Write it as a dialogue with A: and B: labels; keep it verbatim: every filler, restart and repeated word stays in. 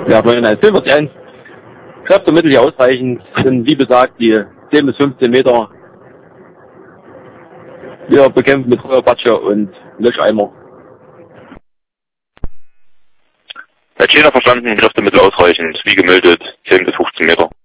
A: Ja, Freunde, als Film wird die eins. Kräftemittel hier ausreichend sind, wie besagt, die zehn bis fünfzehn Meter. Wir bekämpfen mit Feuerpatsche und Löscheimer.
B: Hat jeder verstanden, Kräftemittel ausreichend, wie gemeldet, zehn bis fünfzehn Meter.